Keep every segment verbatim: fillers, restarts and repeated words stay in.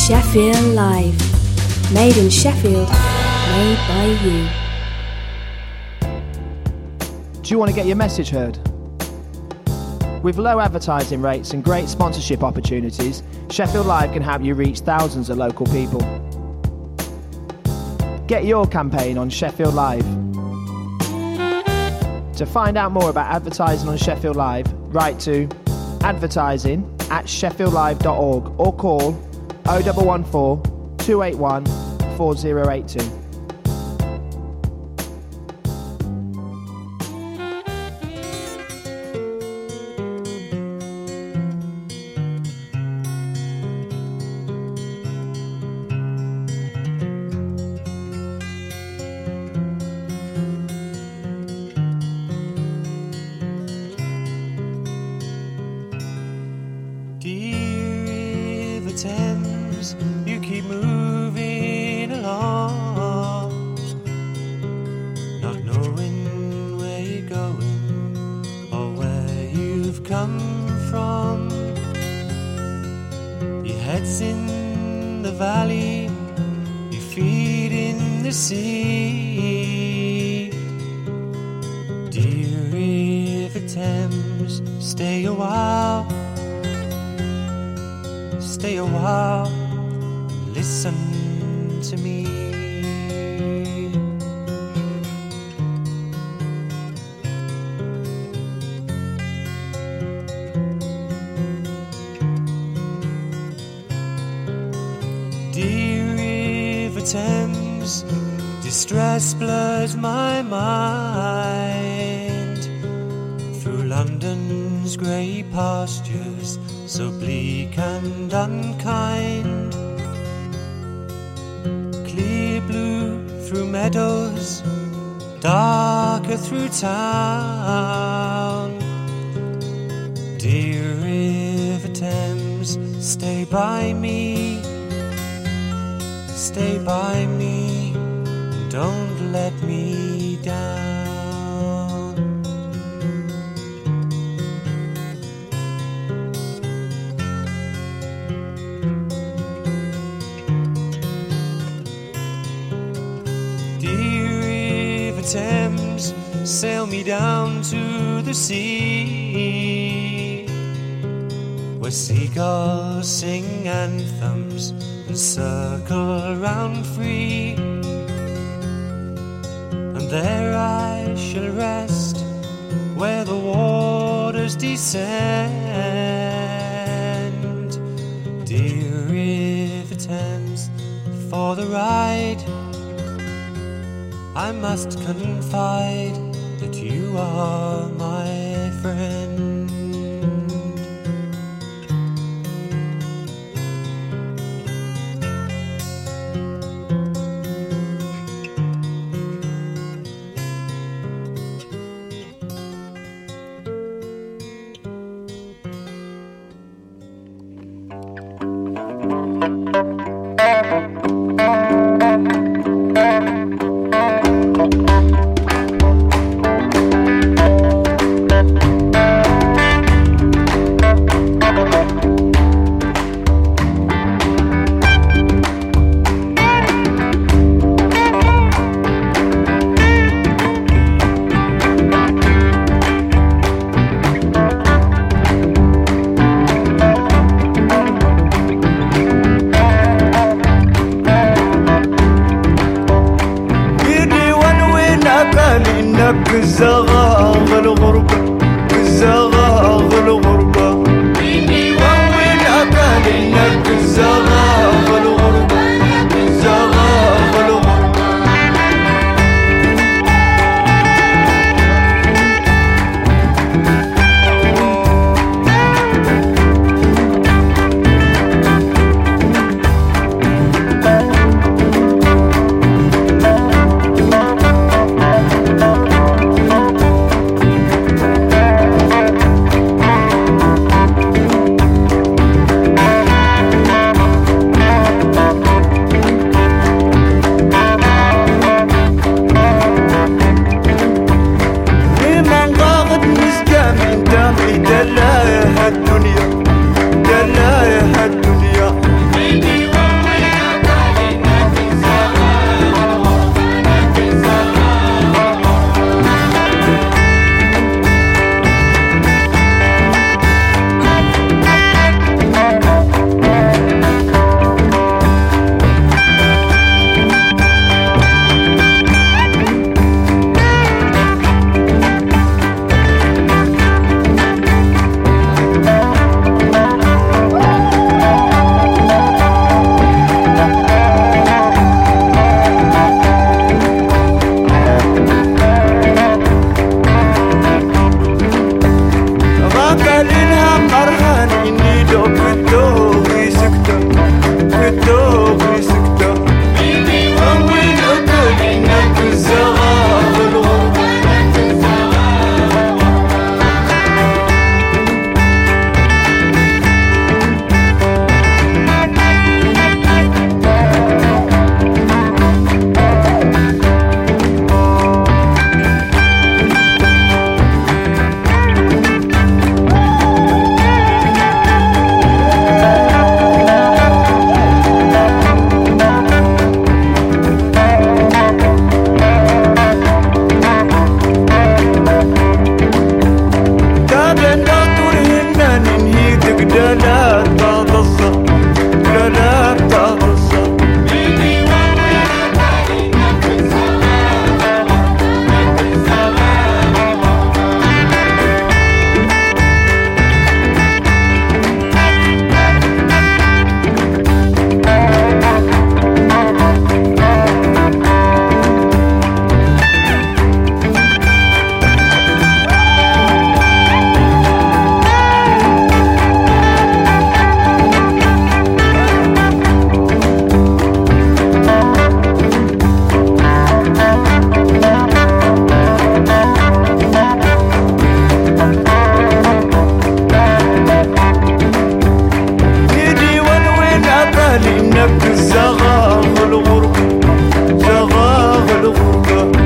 Sheffield Live. Made in Sheffield, made by you. Do you want to get your message heard? With low advertising rates and great sponsorship opportunities, Sheffield Live can help you reach thousands of local people. Get your campaign on Sheffield Live. To find out more about advertising on Sheffield Live, write to advertising at sheffield live dot org or call oh one one four, two eight one, four oh eight two. Distress blurs my mind through London's grey pastures, so bleak and unkind. Clear blue through meadows, darker through town. Dear River Thames, stay by me, stay by me. Don't let me down. Dear River Thames, sail me down to the sea, where seagulls sing anthems and circle round free. There I shall rest, where the waters descend. Dear River Thames, for the ride I must confide that you are my friend. لأنك زغاغ الغربة زغاغ الغربة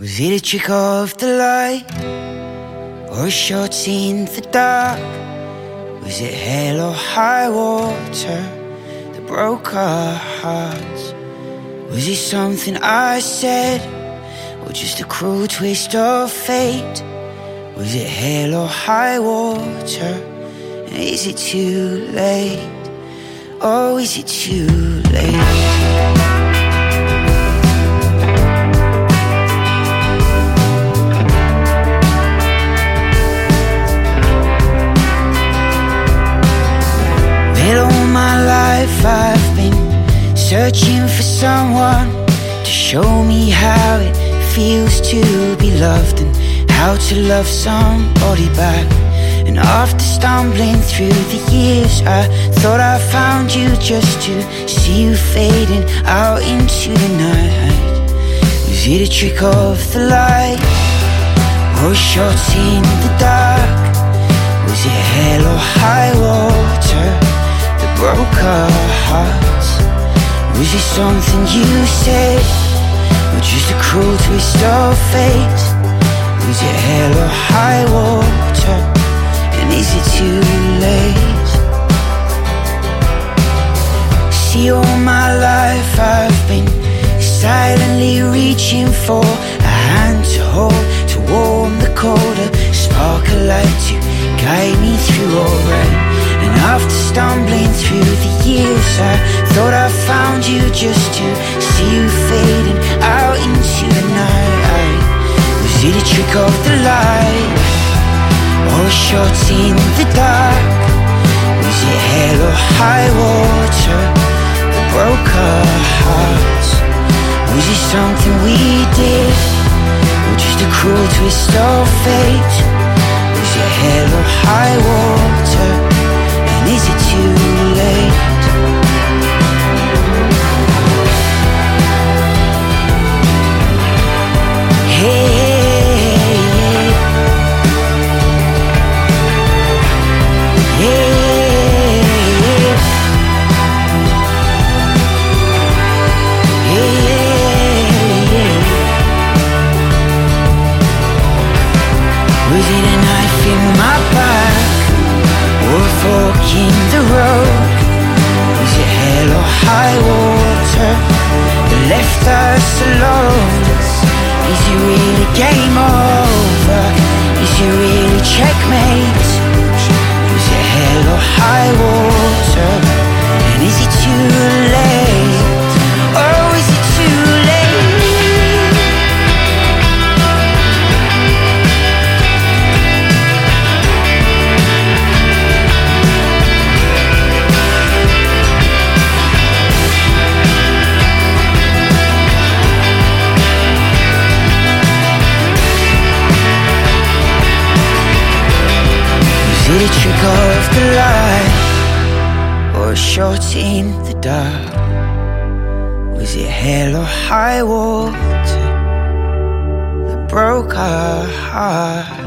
Was it a trick of the light, or a shot in the dark? Was it hell or high water that broke our hearts? Was it something I said, or just a cruel twist of fate? Was it hell or high water? And is it too late? Oh, is it too late? All my life I've been searching for someone to show me how it feels to be loved and how to love somebody back. And after stumbling through the years, I thought I found you just to see you fading out into the night. Was it a trick of the light, or a shot in the dark? Was it hell or high water broke our hearts? Was it something you said, or just a cruel twist of fate? Was it hell or high water? And is it too late? See, all my life I've been silently reaching for a hand to hold, to warm the cold, a spark of light to guide me through all right. And after stumbling through the years, I thought I found you just to see you fading out into the night. Was it a trick of the light, or a shot in the dark? Was it hell or high water that broke our hearts? Was it something we did, or just a cruel twist of fate? Was it hell or high water? Is it too late? Hey, hey, hey, hey. Was it a knife in my back, or a fork in the road? Was it hell or high water that left us alone? Is it really game over? Is it really checkmate? Was it hell or high water? And is it too late? Oh, is it too late? Was it a trick of the light, or a shot in the dark? Was it hell or high water that broke our heart?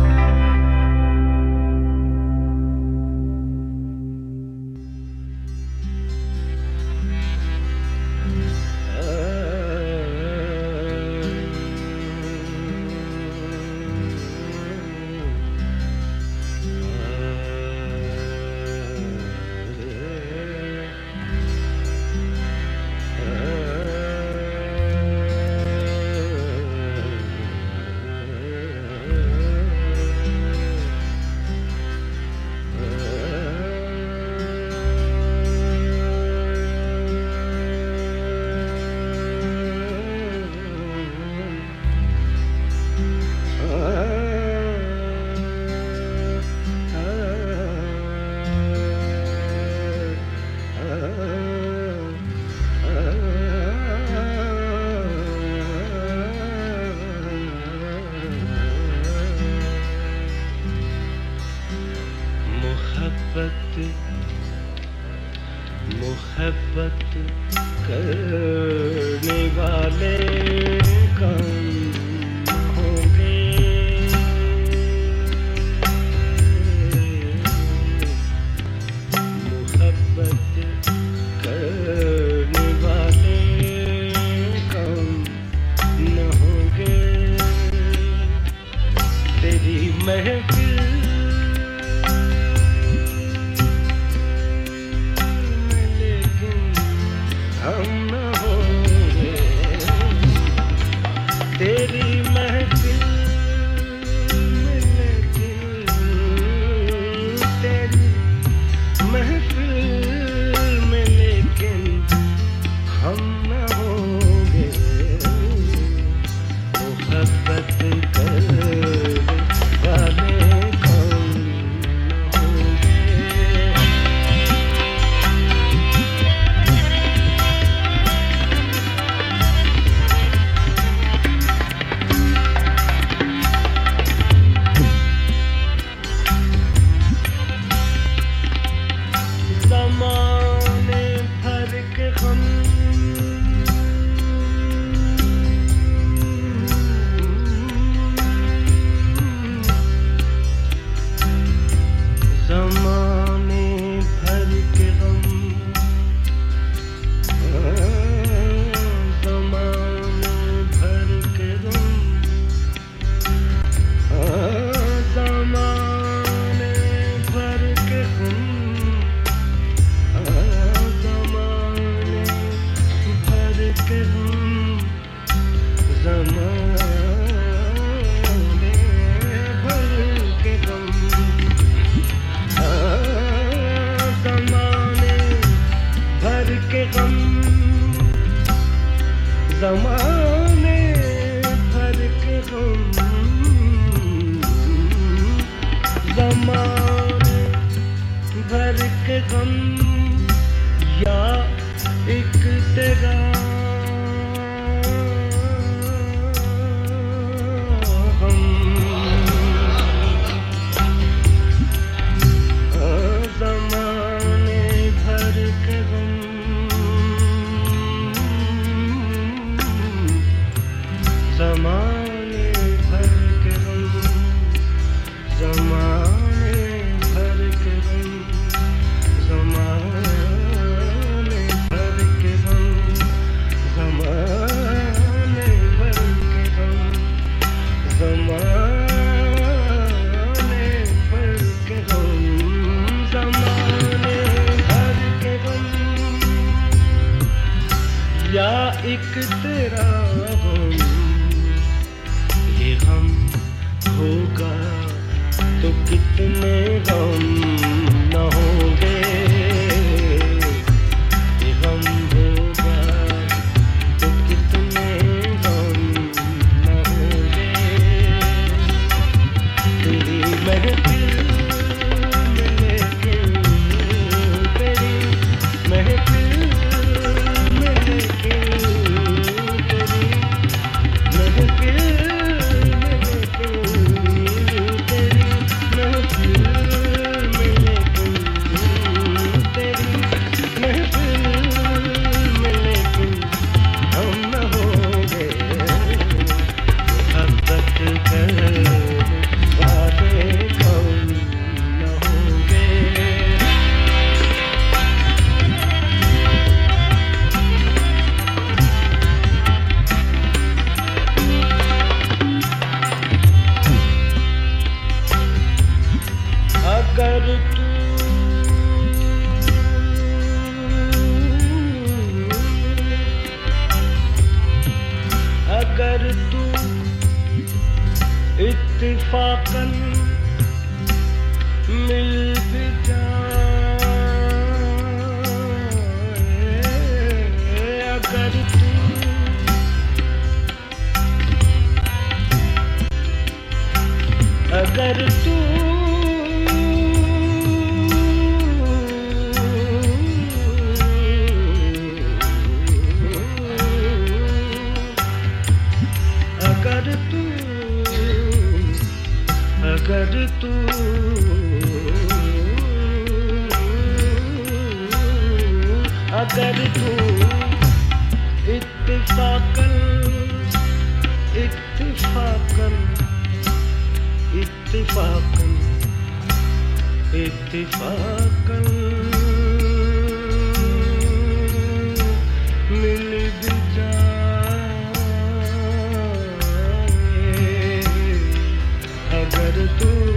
अगर तू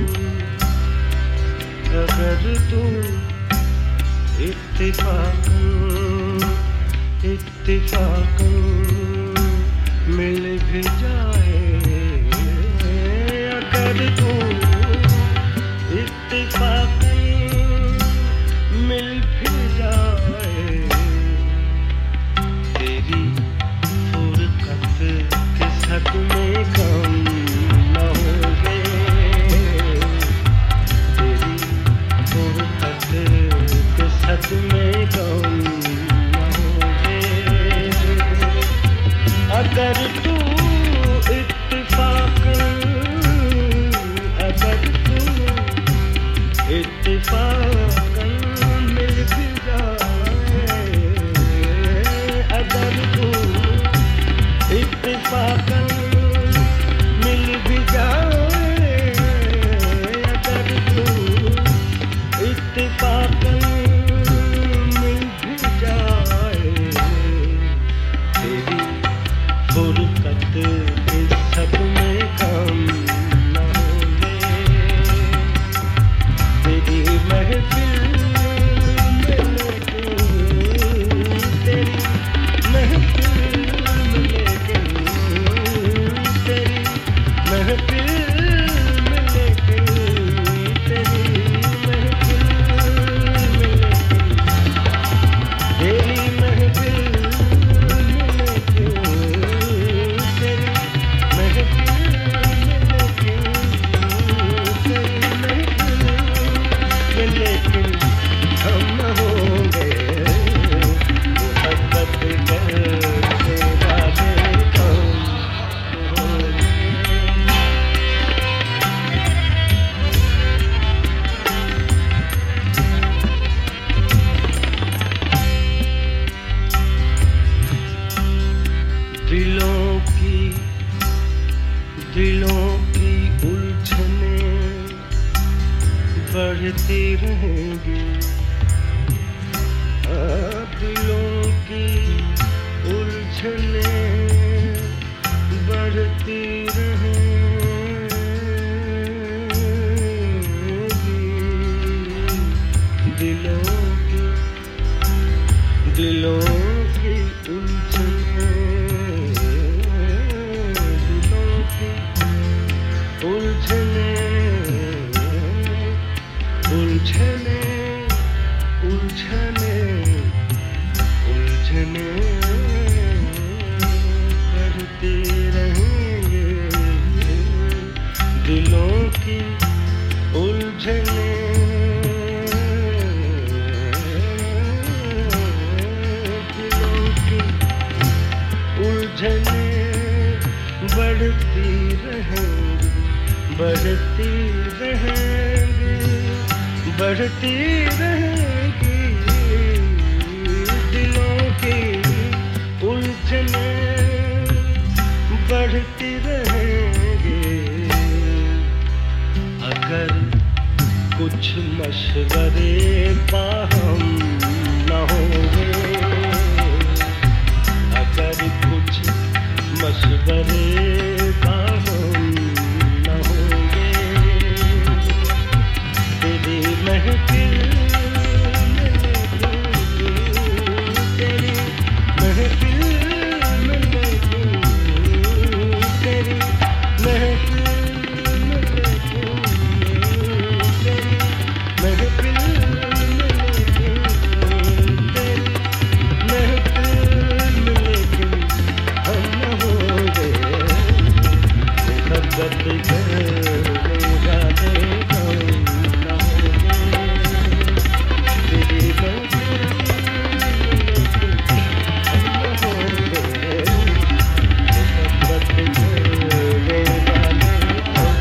तू इत्तिफाकन इत्तिफाकन मिल भी जाए, अगर तू इत्तिफाकन मिल भी जाए, तेरी फुरकत के सदमे कम न होंगे, तेरी फुरकत के सदमे कम न होंगे, अगर तू इत्तिफाकन अगर तू इत्तिफाकन मिल भी जाए, अगर तू इत्तिफाकन मिल भी जाए, अगर तू इत्तिफाकन मिल भी जाए, तेरी फुरकत के सदमे कम न होंगे, तेरी महफिल में लेके, तेरी महफिल में लेके, तेरी महफिल में लेके, तेरी महफिल में लेके, तेरी महफिल में लेके, तेरी महफिल में लेके, लेकिन हम न होंगे मोहब्बत करने वाले कौन होंगे। दिलों की दिलों की उलझने बढ़ती रहेंगी, आ, दिलों की उलझने बढ़ती रहेंगी, दिलों की दिलों की उलझने दिलों की उलझने उलझने उलझने उलझने बढ़ती रहेंगे, दिलों की उलझने दिलों की उलझने बढ़ती रहेंगी, बढ़ती रहेंगी, बढ़ती रहेगी, दिलों की उलझने बढ़ती रहेगी, अगर कुछ मशवरे बाहम न होंगे, अगर कुछ मशवरे बाहम न होंगे, तेरी महफिल में लेके, तेरी महफिल में लेके, तेरी महफिल में लेके, तेरी महफिल में लेके, तेरी महफिल में लेके हम न होंगे मोहब्बत करने वाले कौन न होंगे, तेरी महफिल में लेके हम न होंगे मोहब्बत करने वाले कौन।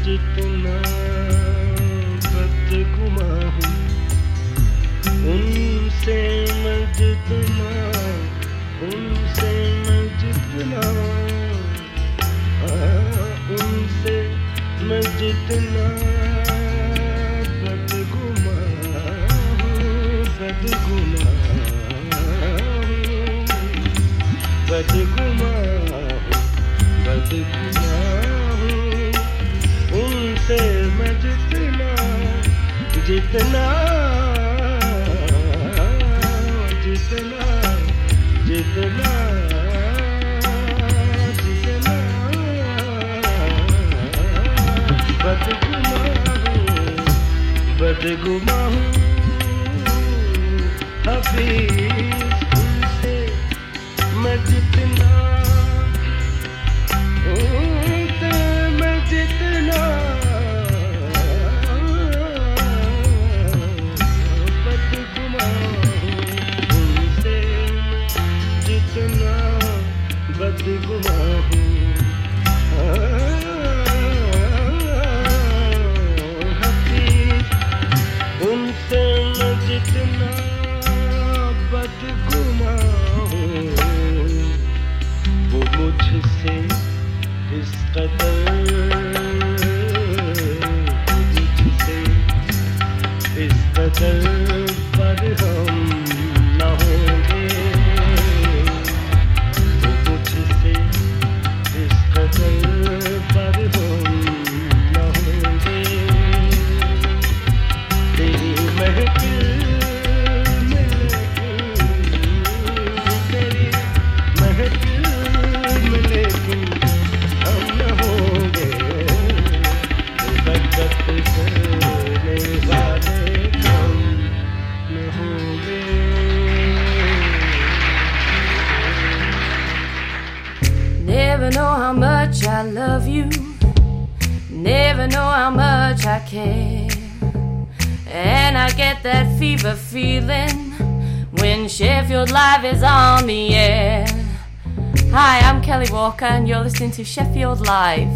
जितना बदगुमा हूँ, उनसे मैं जितना, उनसे मैं जितना, उनसे मैं जितना बदगुमा हूँ, बदगुमा हूँ, बदगुमा हूँ, बदगुमा हूँ, उनसे मैं जितना, जितना, जितना, जितना, जितना बदगुमा हूँ, बदगुमा हूँ, हबीब उनसे मैं जितना, उनसे मैं जितना बदगुमा हूँ, उनसे जितना बदगुमा हूँ, उनसे मैं जितना बदगुमा हूँ, वो मुझसे इस कदर, वो मुझसे इस कदर पर हम न होंगे, वो मुझसे इस कदर पर हम न होंगे, तेरी महफिल में तेरी महफिल में लेकिन हम न होंगे, बरकत करने वाले हम न होंगे। Never know how much I love you, never know how much I care, and I get that fever feeling when Sheffield Live is on the air. Hi, I'm Kelly Walker and you're listening to Sheffield Live.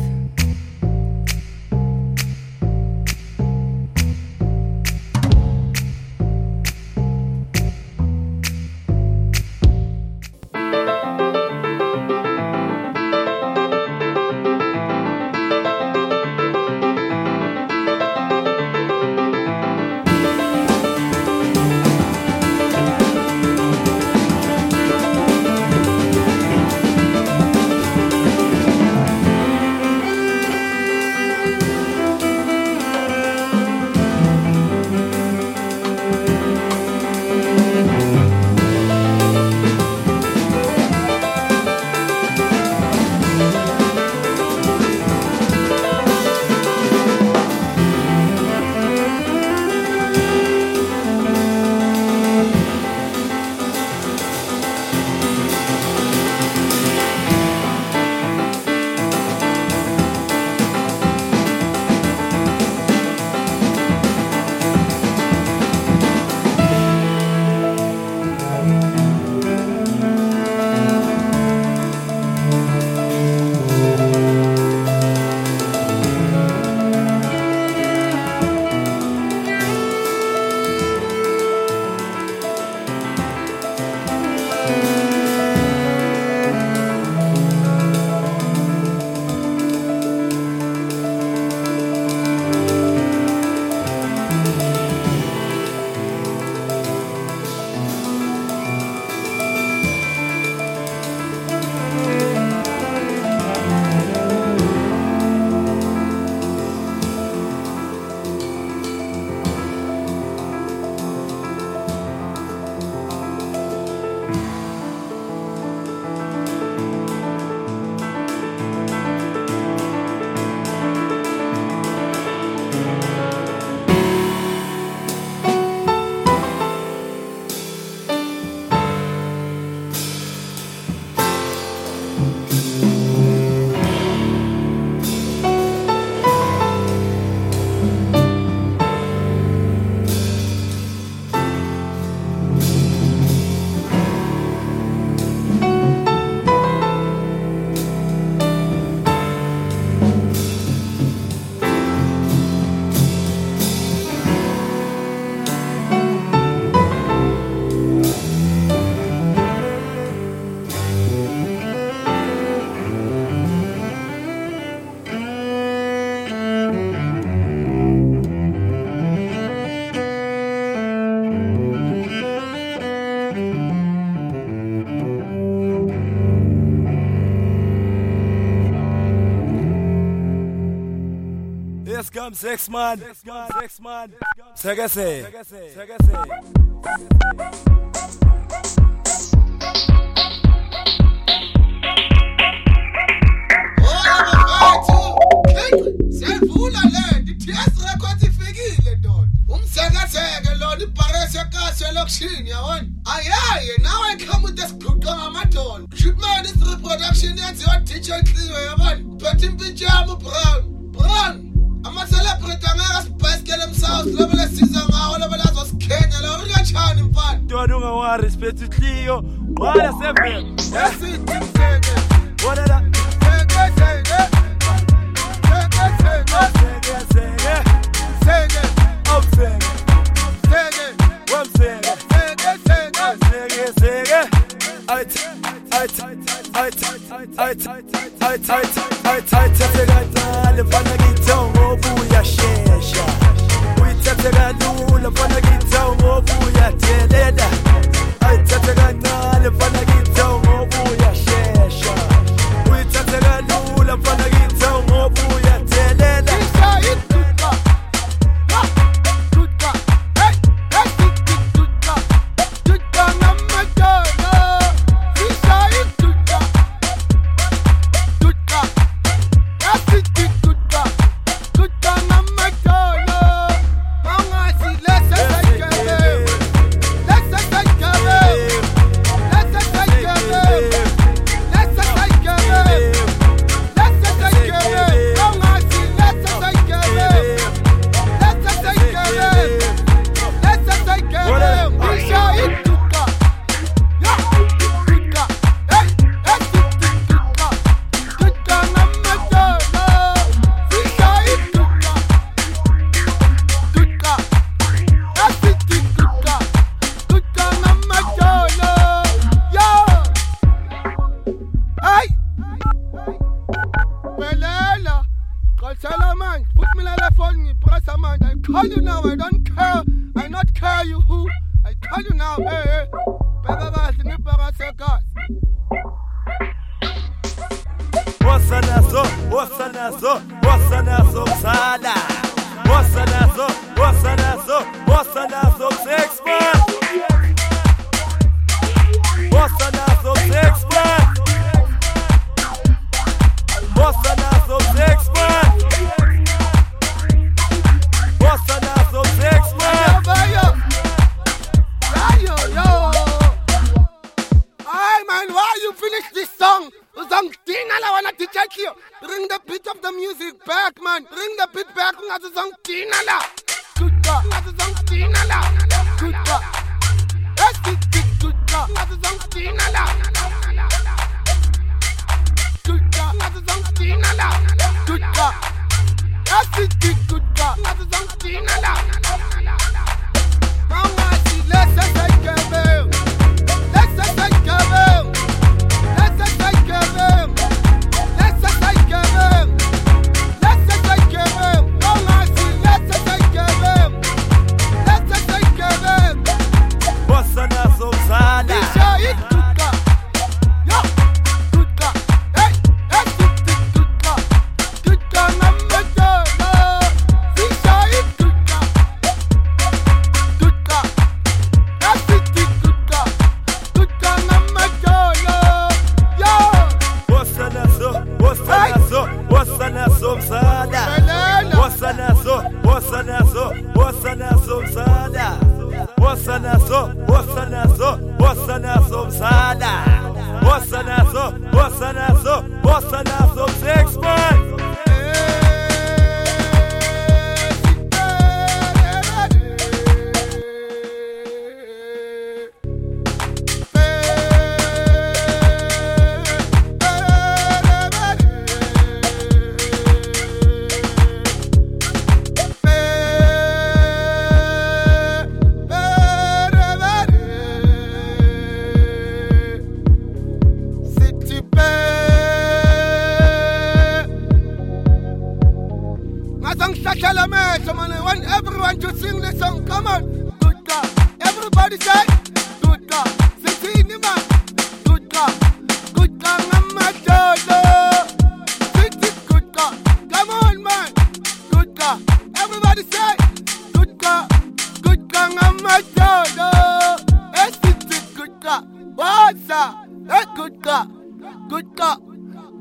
Thank Let's go, six man. Six man. Six man. Segase. Segase. Siyavula le ndithi record ifikile ndoda umseketheke lo ibharese kahle lokishini yabona ayaye nawe come with this guqa ngamadolo shipman this reproduction yenziwa D J Clio yabona phethe impintshi yami brown brown ama celebrity angaka sibhasikele emsouth lobe lesiza ngawo lobe lazosikhenya lo rikachani mfana ntwana ungawari respect Clio qala seven yesithi mseke bona la seke seke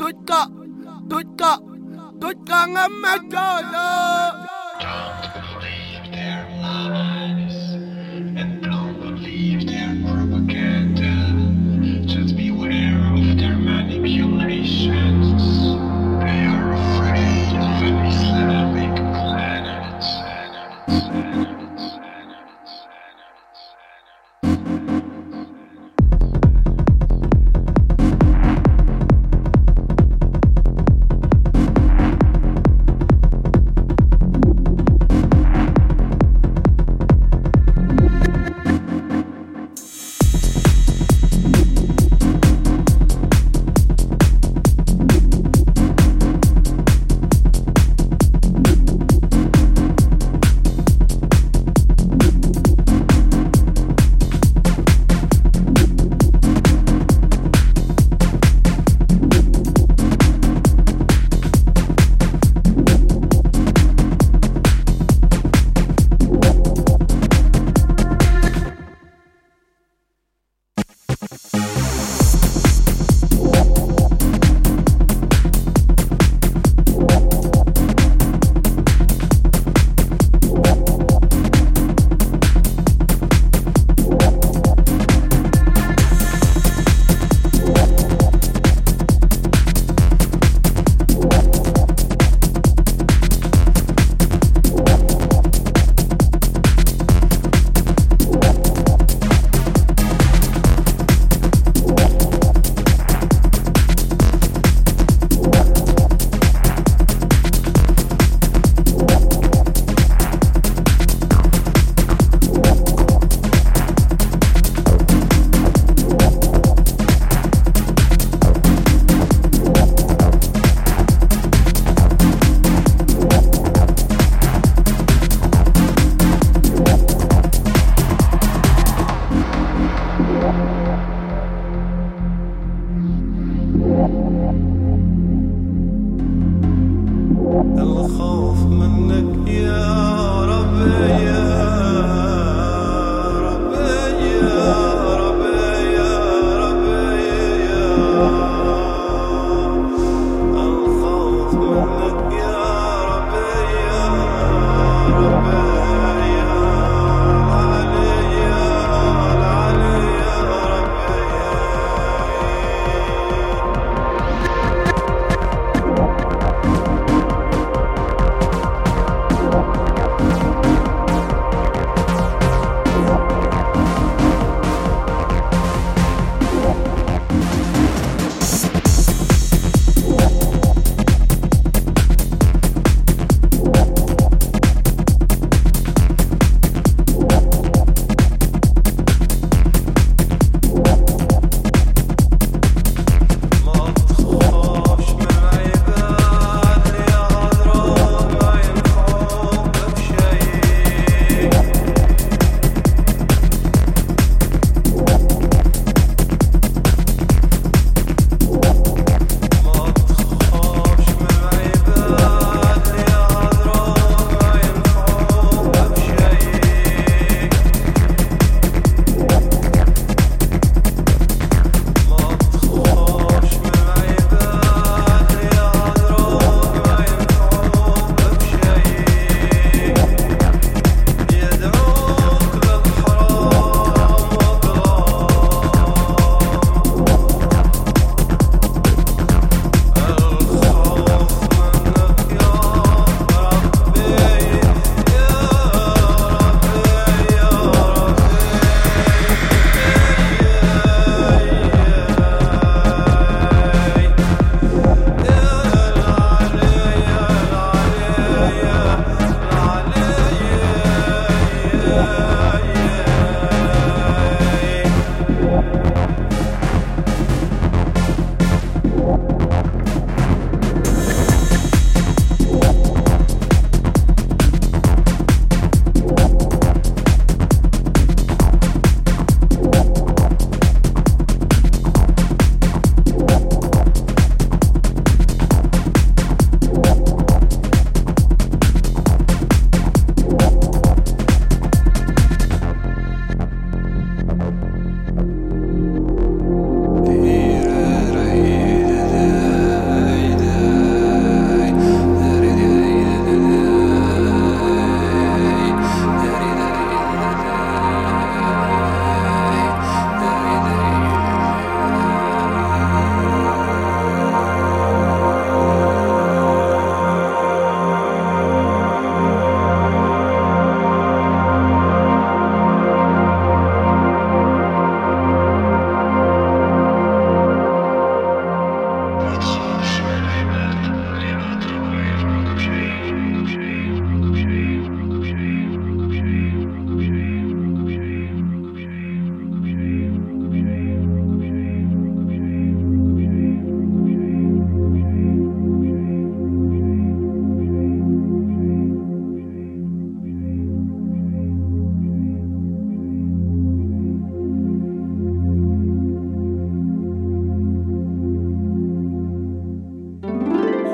tutka, tutka, tutka ngamadolo. Don't believe their lies and don't believe their propaganda. Just beware of their manipulations. They are afraid of an Islamic planet.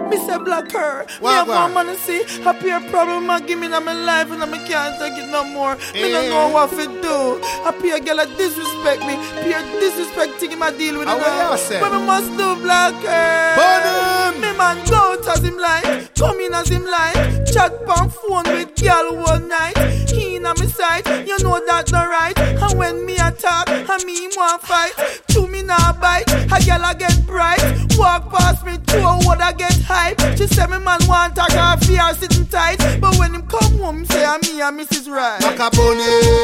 Me say black her. Me What, have what? one man to see. Happy a problem I give me in my life and I can't take it no more. Me don't know what to do. Happy a girl that disrespect me. Be a disrespecting him I deal with. How will you say? But me must do black her. Burn him. Me man go out as him like. Come in as him like. Chat on phone with girl one night. He in on me side. You know that not right. And when me attack, and me want fight. To me now bite. A girl I get bright. Walk past me to a word I get hype. She say me man want a car fear sitting tight. But when him come home, say I'm me and Missus Right. Macaboni,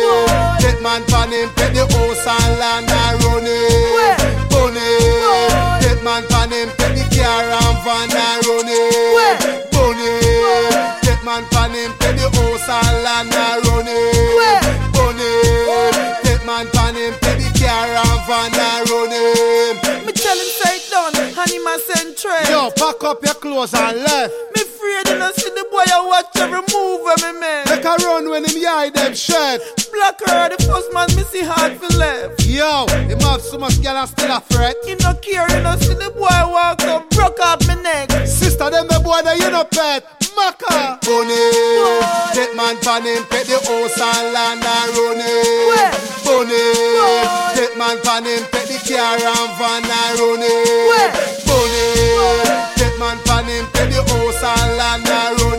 take man pan him, pet the house and land and run it. Bunny, take man pan him, pet the car and van and run it. Bunny, take man pan him, pet the house and land and run it. Bunny, take man pan him, pet the car and van and run it. Me tell him say it done, and him a send trade. Yo, pack up your clothes and left. Me afraid you not see the boy I watch every move of me man. Make a run when him hide them shirt. Black her the first man me see hard for left. Yo, him have so much girl and still a threat. Him no care, you not see the boy walk up, broke up me neck. Sister them the boy that you no pet. Maka Bunny, take man pan him, pet the house and land and run it. Bunny, take man pan him, pet the car and van and run it. Bunny, take man pan him, pet the house and land and run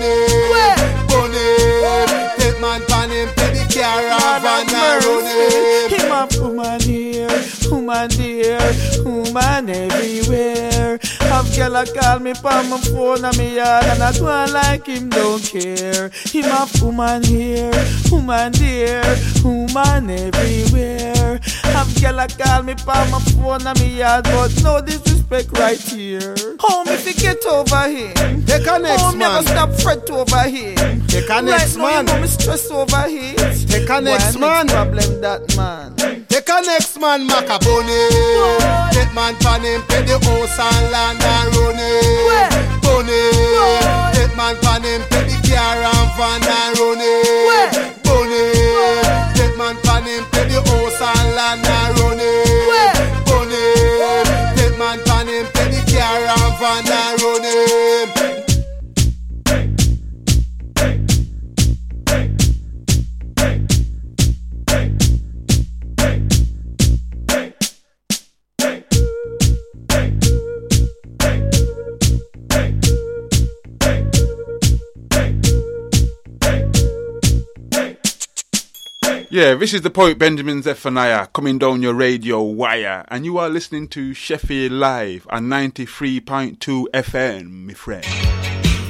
it. Bunny, take man pan him, pet the car and van and run it. Him a woman here, woman there, woman everywhere. Have girl a call me from my phone and me yard and I go on like him don't care. Him a woman here, woman there, woman everywhere. Have girl a call me from my phone and me yard but no disrespect right here. Home if you get over him. Take a next Home man. never stop fret over him. Take a next right man. Now you know me stress over him. Take a next man. Problem that man. Take a next man, Macaboni. Take man pan him, pet the house and land and run it. Bunny, take man pan him, pet the car and van and run it. Bunny, take man pan him, pet the house and land and run it. Bunny, take man pan him, pet the car and van and run it. Yeah, this is the poet Benjamin Zephaniah coming down your radio wire, and you are listening to Sheffield Live on ninety-three point two F M, my friend.